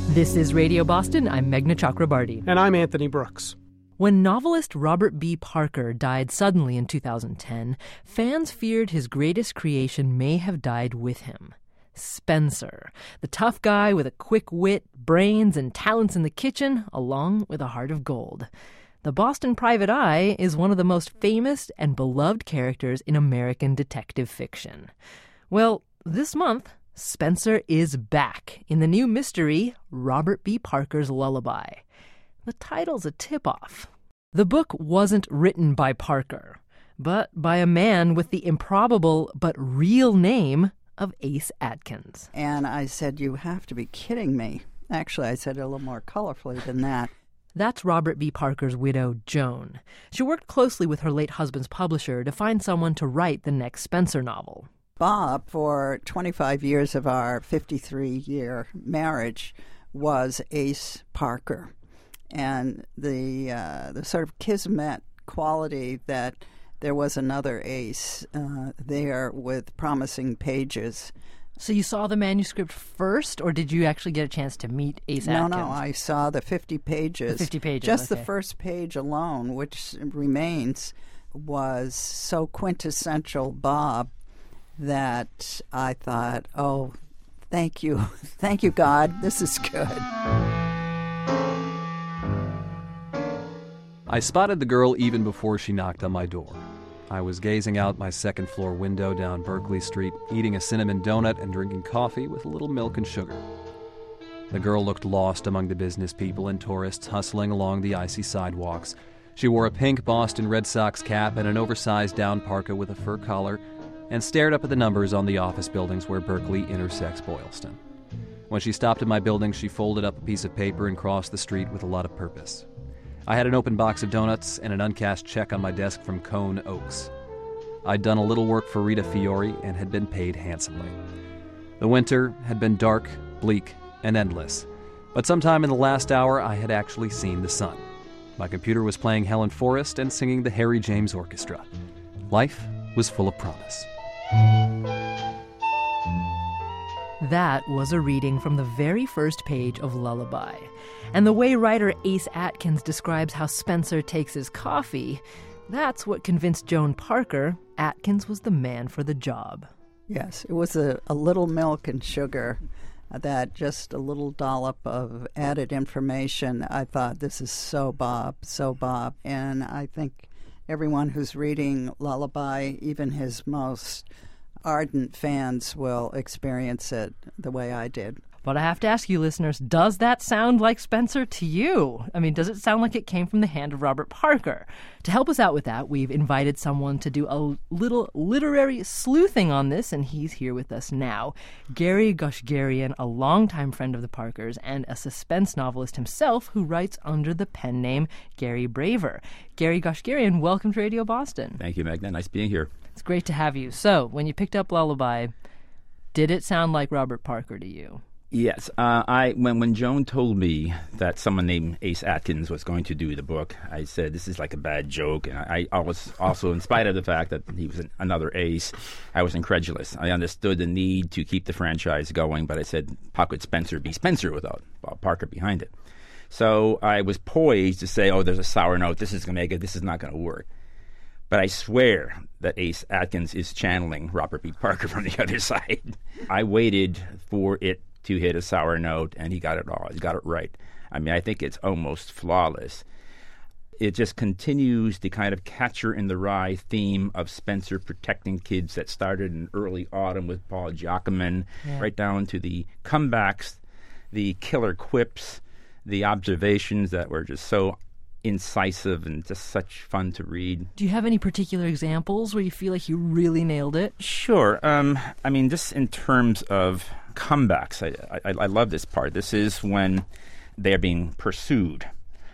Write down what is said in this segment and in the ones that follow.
This is Radio Boston. I'm Meghna Chakrabarty. And I'm Anthony Brooks. When novelist Robert B. Parker died suddenly in 2010, fans feared his greatest creation may have died with him. Spencer, the tough guy with a quick wit, brains, and talents in the kitchen, along with a heart of gold. The Boston Private Eye is one of the most famous and beloved characters in American detective fiction. Well, this month, Spencer is back in the new mystery, Robert B. Parker's Lullaby. The title's a tip-off. The book wasn't written by Parker, but by a man with the improbable but real name of Ace Atkins. And I said, "You have to be kidding me." Actually, I said it a little more colorfully than that. That's Robert B. Parker's widow, Joan. She worked closely with her late husband's publisher to find someone to write the next Spencer novel. Bob, for 25 years of our 53-year marriage, was Ace Parker. And the sort of kismet quality that there was another Ace there with promising pages. So you saw the manuscript first, or did you actually get a chance to meet Ace Atkins? No, I saw the 50 pages. The 50 pages, Just okay. the first page alone, which remains, was so quintessential Bob that I thought, oh, thank you. Thank you, God. This is good. I spotted the girl even before she knocked on my door. I was gazing out my second-floor window down Berkeley Street, eating a cinnamon donut and drinking coffee with a little milk and sugar. The girl looked lost among the business people and tourists hustling along the icy sidewalks. She wore a pink Boston Red Sox cap and an oversized down parka with a fur collar, and stared up at the numbers on the office buildings where Berkeley intersects Boylston. When she stopped at my building, she folded up a piece of paper and crossed the street with a lot of purpose. I had an open box of donuts and an uncashed check on my desk from Cone Oaks. I'd done a little work for Rita Fiore and had been paid handsomely. The winter had been dark, bleak, and endless, but sometime in the last hour I had actually seen the sun. My computer was playing Helen Forrest and singing the Harry James Orchestra. Life was full of promise. That was a reading from the very first page of Lullaby. And the way writer Ace Atkins describes how Spencer takes his coffee, that's what convinced Joan Parker Atkins was the man for the job. Yes, it was a little milk and sugar, that just a little dollop of added information. I thought, this is so Bob. And I think everyone who's reading Lullaby, even his most ardent fans, will experience it the way I did. But I have to ask you, listeners, does that sound like Spencer to you? I mean, does it sound like it came from the hand of Robert Parker? To help us out with that, we've invited someone to do a little literary sleuthing on this, and he's here with us now. Gary Gushgarian, a longtime friend of the Parkers and a suspense novelist himself who writes under the pen name Gary Braver. Gary Gushgarian, welcome to Radio Boston. Thank you, Meghna. Nice being here. It's great to have you. So, when you picked up Lullaby, did it sound like Robert Parker to you? Yes. When Joan told me that someone named Ace Atkins was going to do the book, I said, this is like a bad joke. And I was also, in spite of the fact that he was another Ace, I was incredulous. I understood the need to keep the franchise going, but I said, how could Spencer be Spencer without Bob Parker behind it? So I was poised to say, oh, there's a sour note. This is going to make it. This is not going to work. But I swear that Ace Atkins is channeling Robert B. Parker from the other side. I waited for it to hit a sour note, and he got it all. He got it right. I mean, I think it's almost flawless. It just continues the kind of catcher-in-the-rye theme of Spencer protecting kids that started in early autumn with Paul Giacomin, right down to the comebacks, the killer quips, the observations that were just so incisive and just such fun to read. Do you have any particular examples where you feel like you really nailed it? Sure. I mean, just in terms of comebacks, I love this part. This is when they're being pursued,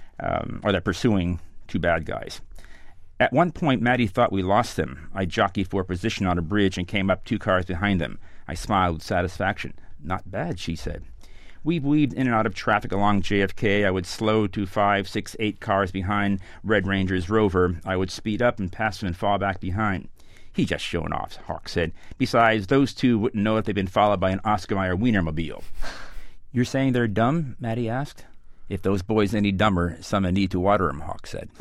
or they're pursuing two bad guys. At one point, Maddie thought we lost him. I jockeyed for a position on a bridge and came up 2 cars behind them. I smiled with satisfaction. Not bad, she said. We weaved in and out of traffic along JFK. I would slow to 5, 6, 8 cars behind Red Ranger's Rover. I would speed up and pass him and fall back behind. He just showing off, Hawk said. Besides, those two wouldn't know if they'd been followed by an Oscar Mayer Wienermobile. You're saying they're dumb? Maddie asked. If those boys any dumber, some need to water 'em, Hawk said.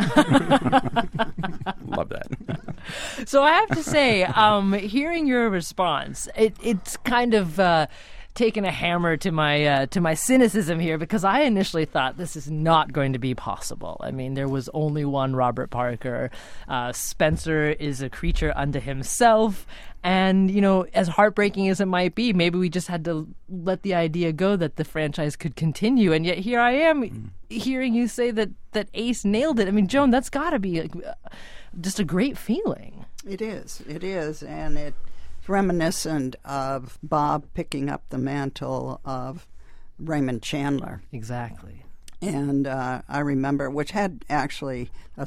Love that. So I have to say, hearing your response, it's kind of taken a hammer to my cynicism here, because I initially thought this is not going to be possible. I mean, there was only one Robert Parker. Spencer is a creature unto himself. And, you know, as heartbreaking as it might be, maybe we just had to let the idea go that the franchise could continue. And yet here I am hearing you say that Ace nailed it. I mean, Joan, that's got to be just a great feeling. It is. And it's reminiscent of Bob picking up the mantle of Raymond Chandler. Exactly. And I remember, which had actually a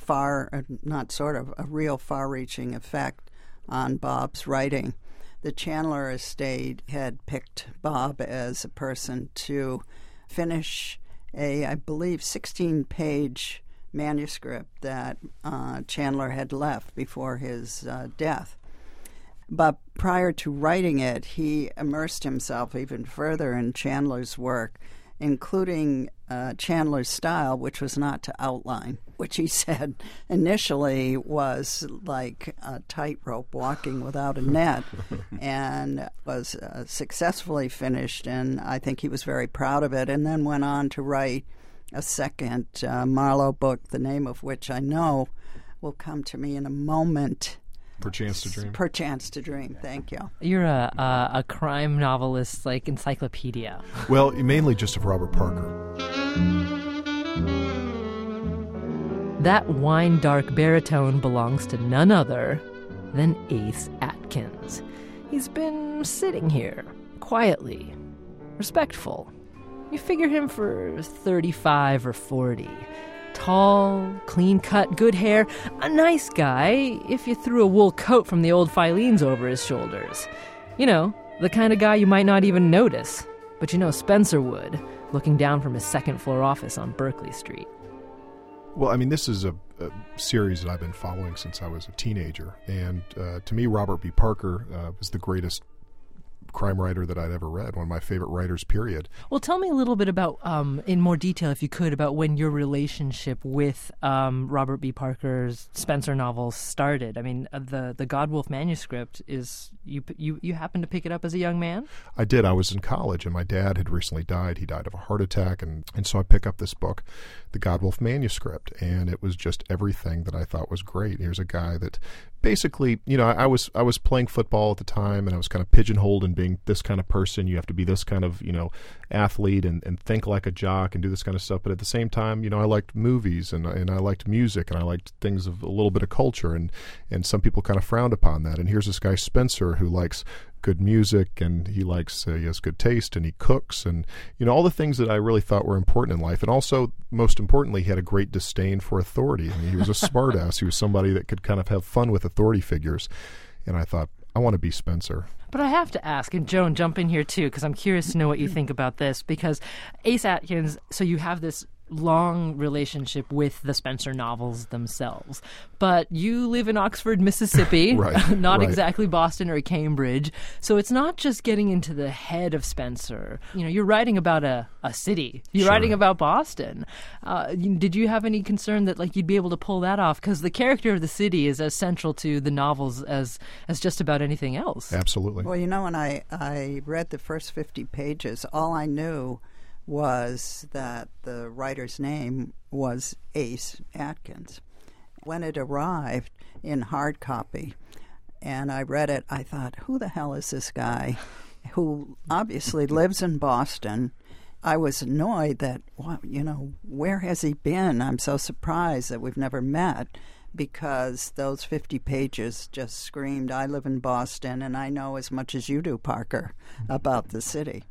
real far-reaching effect on Bob's writing. The Chandler estate had picked Bob as a person to finish I believe, 16-page manuscript that Chandler had left before his death. But prior to writing it, he immersed himself even further in Chandler's work, including Chandler's style, which was not to outline, which he said initially was like a tightrope walking without a net, and was successfully finished, and I think he was very proud of it, and then went on to write a second Marlowe book, the name of which I know will come to me in a moment. Perchance to Dream. Perchance to Dream, thank you. You're a crime novelist, like encyclopedia. Well, mainly just of Robert Parker. That wine-dark baritone belongs to none other than Ace Atkins. He's been sitting here, quietly, respectful. You figure him for 35 or 40. Tall, clean-cut, good hair, a nice guy if you threw a wool coat from the old Filene's over his shoulders. You know, the kind of guy you might not even notice, but you know Spencer would, looking down from his second-floor office on Berkeley Street. Well, I mean, this is a series that I've been following since I was a teenager, and to me, Robert B. Parker was the greatest crime writer that I'd ever read, one of my favorite writers, period. Well, tell me a little bit about, in more detail, if you could, about when your relationship with Robert B. Parker's Spencer novels started. I mean, the Godwolf manuscript is, you happened to pick it up as a young man? I did. I was in college, and my dad had recently died. He died of a heart attack, and so I pick up this book, the Godwolf manuscript, and it was just everything that I thought was great. Here's a guy that basically, you know, I was playing football at the time, and I was kind of pigeonholed in being this kind of person. You have to be this kind of, you know, athlete and think like a jock and do this kind of stuff. But at the same time, you know, I liked movies and I liked music and I liked things of a little bit of culture, and some people kind of frowned upon that. And here's this guy Spencer who likes good music, and he has good taste, and he cooks, and you know, all the things that I really thought were important in life. And also, most importantly, he had a great disdain for authority. I mean, he was a smartass. He was somebody that could kind of have fun with authority figures, and I thought, I want to be Spencer. But I have to ask, and Joan, jump in here too, because I'm curious to know what you think about this, because Ace Atkins, so you have this long relationship with the Spencer novels themselves, but you live in Oxford, Mississippi, right, not right. exactly Boston or Cambridge, so it's not just getting into the head of Spencer. You know, you're writing about a city. You're Sure. writing about Boston. Did you have any concern that like you'd be able to pull that off? Because the character of the city is as central to the novels as just about anything else. Absolutely. Well, you know, when I read the first 50 pages, all I knew was that the writer's name was Ace Atkins. When it arrived in hard copy and I read it, I thought, who the hell is this guy who obviously lives in Boston? I was annoyed that, well, you know, where has he been? I'm so surprised that we've never met, because those 50 pages just screamed, I live in Boston and I know as much as you do, Parker, about the city.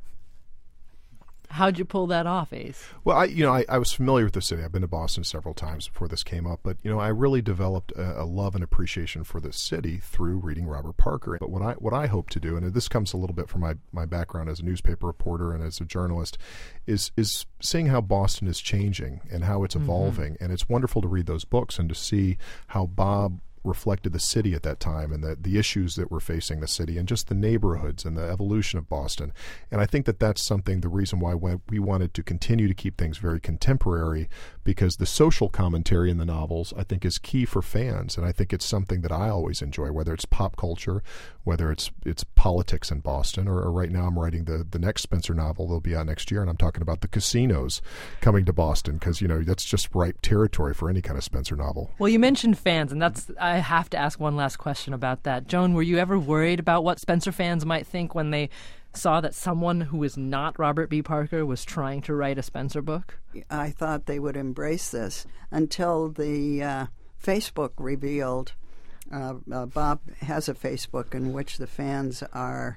How'd you pull that off, Ace? Well, I was familiar with the city. I've been to Boston several times before this came up, but, you know, I really developed a love and appreciation for the city through reading Robert Parker. But what I hope to do, and this comes a little bit from my background as a newspaper reporter and as a journalist, is seeing how Boston is changing and how it's evolving. And it's wonderful to read those books and to see how Bob reflected the city at that time and the issues that were facing the city and just the neighborhoods and the evolution of Boston. And I think that that's something, the reason why we wanted to continue to keep things very contemporary, because the social commentary in the novels, I think, is key for fans. And I think it's something that I always enjoy, whether it's pop culture, whether it's politics in Boston, or right now I'm writing the next Spencer novel that'll be out next year, and I'm talking about the casinos coming to Boston, because, that's just ripe territory for any kind of Spencer novel. Well, you mentioned fans, and I have to ask one last question about that. Joan, were you ever worried about what Spencer fans might think when they saw that someone who is not Robert B. Parker was trying to write a Spencer book? I thought they would embrace this until the Facebook revealed. Bob has a Facebook in which the fans are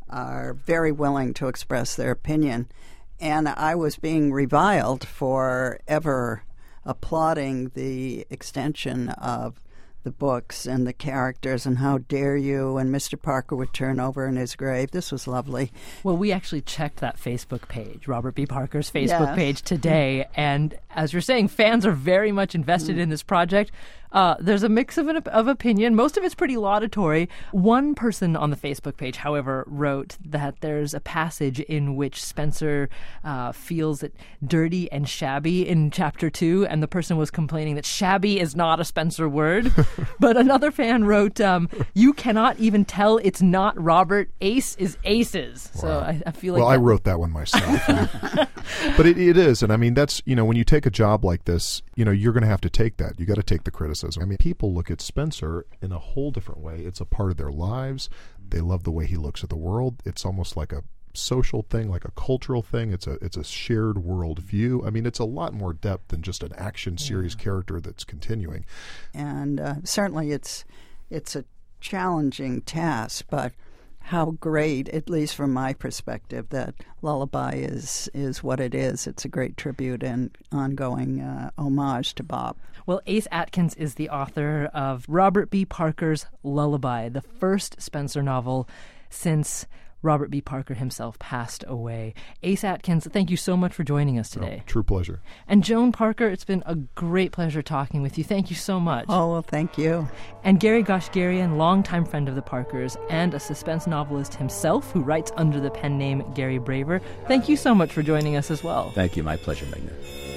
very willing to express their opinion, and I was being reviled for ever applauding the extension of the books and the characters, and how dare you, and Mr. Parker would turn over in his grave. This was lovely. Well, we actually checked that Facebook page, Robert B. Parker's Facebook page today, and as you're saying, fans are very much invested in this project. There's a mix of opinion. Most of it's pretty laudatory. One person on the Facebook page, however, wrote that there's a passage in which Spencer feels it dirty and shabby in Chapter 2, and the person was complaining that shabby is not a Spencer word. But another fan wrote, you cannot even tell it's not Robert. Ace is aces. Wow. So I feel like... Well, I wrote that one myself. But it is. And I mean, that's, when you take a job like this, you're going to have to take that. You got to take the criticism. I mean, people look at Spencer in a whole different way. It's a part of their lives. They love the way he looks at the world. It's almost like a social thing, like a cultural thing. It's a shared world view. I mean, it's a lot more depth than just an action series character that's continuing. And certainly it's a challenging task, but how great, at least from my perspective, that Lullaby is what it is. It's a great tribute and ongoing homage to Bob. Well, Ace Atkins is the author of Robert B. Parker's Lullaby, the first Spencer novel since Robert B. Parker himself passed away. Ace Atkins, thank you so much for joining us today. True pleasure. And Joan Parker, it's been a great pleasure talking with you. Thank you so much. Oh, well, thank you. And Gary Goshgarian, longtime friend of the Parkers and a suspense novelist himself who writes under the pen name Gary Braver, thank you so much for joining us as well. Thank you. My pleasure, Magna.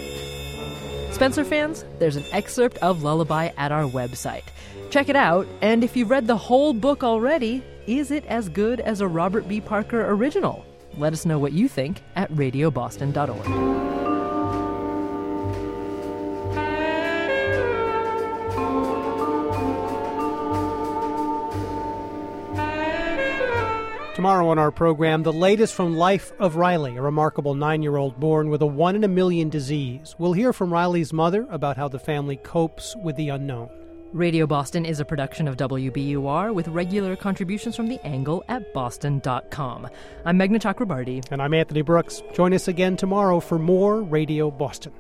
Spencer fans, there's an excerpt of Lullaby at our website. Check it out, and if you've read the whole book already, is it as good as a Robert B. Parker original? Let us know what you think at radioboston.org. Tomorrow on our program, the latest from Life of Riley, a remarkable 9-year-old born with a 1 in a million disease. We'll hear from Riley's mother about how the family copes with the unknown. Radio Boston is a production of WBUR with regular contributions from The Angle at boston.com. I'm Meghna Chakrabarty. And I'm Anthony Brooks. Join us again tomorrow for more Radio Boston.